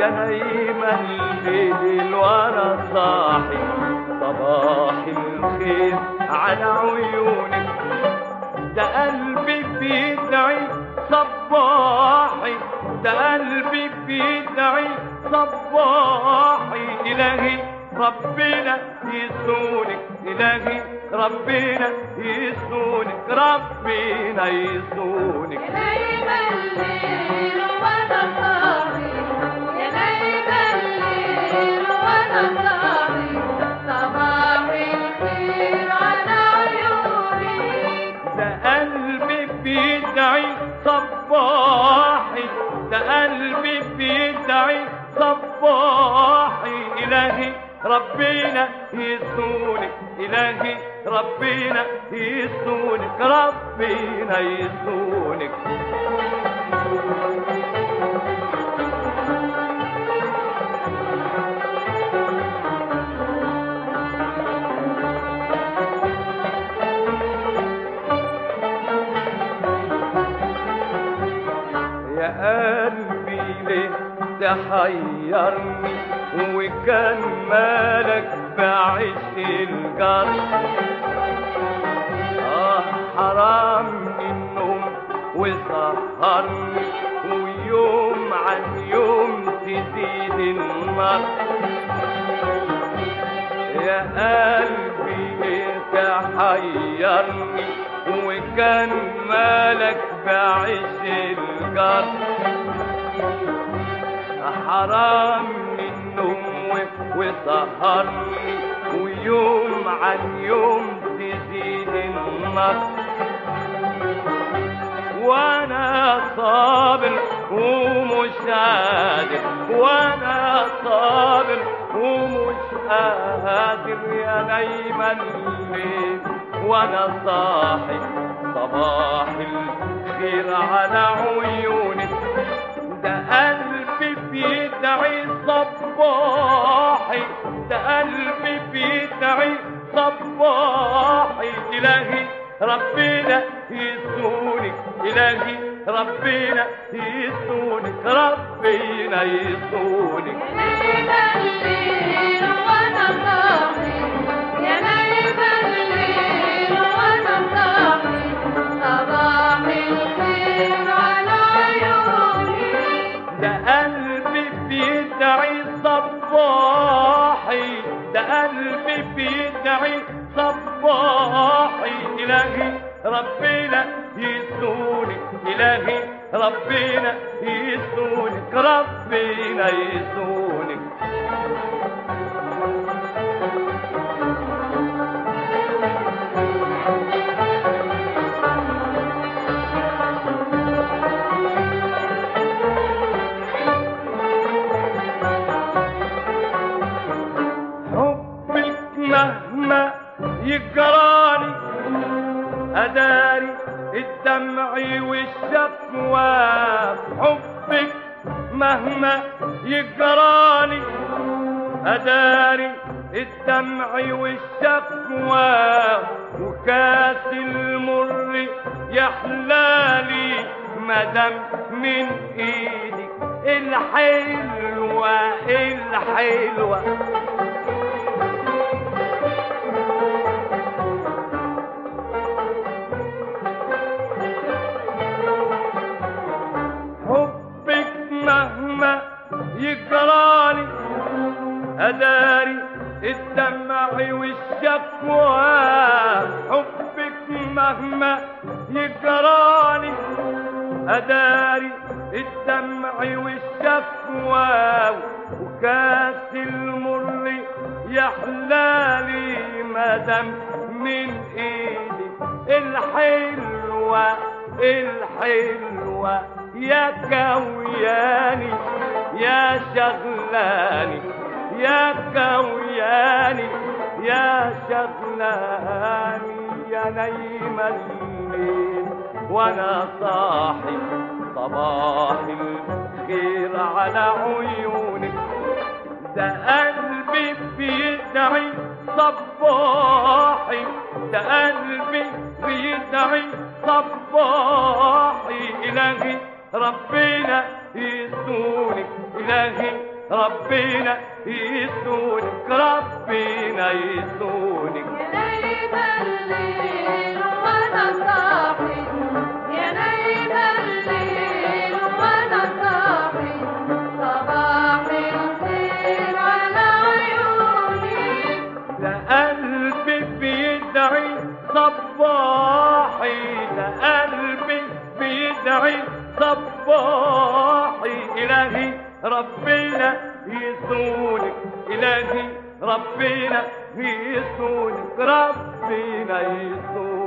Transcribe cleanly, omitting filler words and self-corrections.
يا نايم الليل وانا صاحي، صباح الخير على عيونك، ده قلبي بيدعي صباحي، ده قلبي بيدعي صباحي. إلهي ربنا يسونك، إلهي ربنا يسونك، ربنا يسونك. يا نايم الليل وانا صاحي، يا نايم الليل وانا صاحي، صباح الخير على عيونك، ده قلبي بيدعي صباحي، ده قلبي بيدعي صباحي. إلهي ربنا يسونك، إلهي ربنا يسونك، ربنا يسونك. يا قلبي ليه تحيرني وكان مالك بعيش الجرح؟ حرام النوم وسهرني ويوم عن يوم تزيد النار. يا قلبي ليه تحيرني وكان مالك بعيش الجرح؟ حرام النوم وسهرني ويوم عن يوم تزيد النار. وانا صابر ومش قادر، وانا صابر ومش قادر، يا نايم الليل وانا صاحي، صباح الخير على عيونك، ده قلبي بيدعي صباحي، ده قلبي بيدعي صباحي. إلهي ربنا يسونك، إلهي ربنا يسونك، ربنا يسونك. يا نايم الليل وانا صاحي، يا نايم الليل وانا صاحي، صباح الخير على عيونك، ده قلبي بيدعي صباحي، ده قلبي بيدعي صباحي. إلهي ربنا يسونك، إلهي ربنا يسونك، ربنا يسونك. حبك مهما يجراني أداري الدمع والشكوى، حبك مهما يجراني أداري الدمع والشكوى، وكاس المر يحلالي مدام من ايدك الحلوة الحلوة. مهما يجراني أداري الدمع والشكوى، حبك مهما يجراني أداري الدمع والشكوى، وكاس المر يحلالي مدام من ايدي الحلوة الحلوة. يا كوياني يا شغلاني، يا كوياني يا شغلاني، يا نايم الليل وانا صاحي، صباح الخير على عيونك، ده قلبي بيدعي صباحي، ده قلبي بيدعي صباحي. إلهي ربنا يسونك، إلهي ربنا يسونك ربنا يسونك يا نايم الليل وانا صاحي يا نايم الليل وانا صاحي صباح الخير على عيوني ده قلبي بيدعي صباحي ده قلبي بيدعي صباحي إلهي ربنا يسونك إلهي ربنا يسونك ربنا يسونك